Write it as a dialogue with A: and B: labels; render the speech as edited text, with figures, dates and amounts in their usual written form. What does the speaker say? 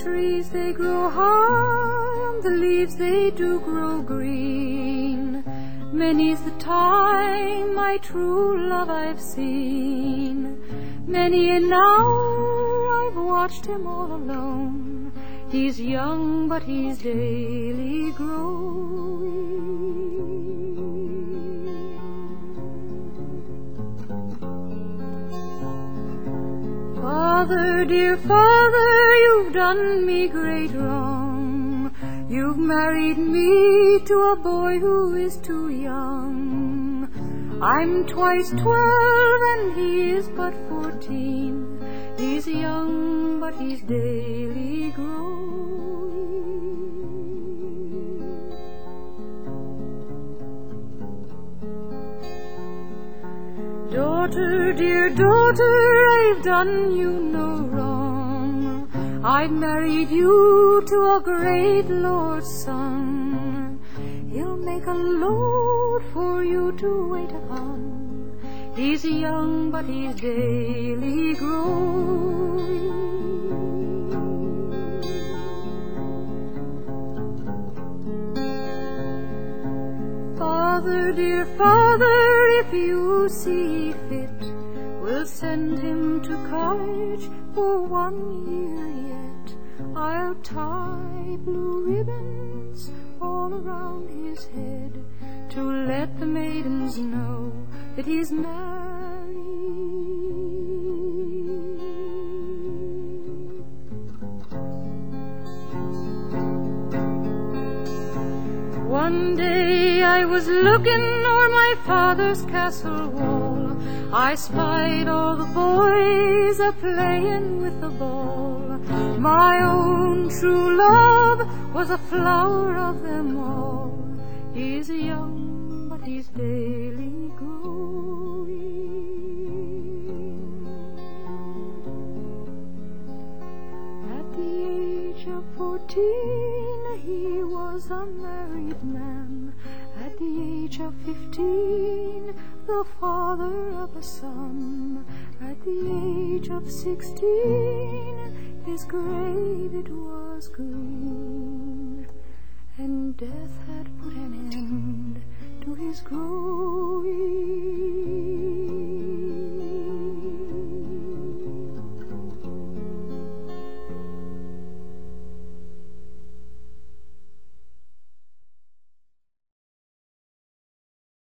A: trees they grow high, and the leaves they do grow green. Many's the time my true love I've seen. Many an hour I've watched him all alone. He's young, but he's daily growing. Father, dear Father, you've done me great wrong. You've married me to a boy who is too young. I'm twice 12 and he is but 14. He's young, but he's daily growing. Daughter, dear daughter, I've done you no wrong. I've married you to a great lord's son. He'll make a load for you to wait upon. He's young, but he's daily growing. Father, dear Father, if you see fit, we'll send him to college for 1 year yet. I'll tie blue ribbons all around his head to let the maidens know that he's married. One day I was looking o'er my father's castle wall. I spied all the boys a-playing with the ball. My own true love was a flower of them all. He's young, but he's daily growing. At the age of 14, he was a married man. At the age of 15, the father of a son. At the age of 16, his grave it was green, and death had put an end to his growing.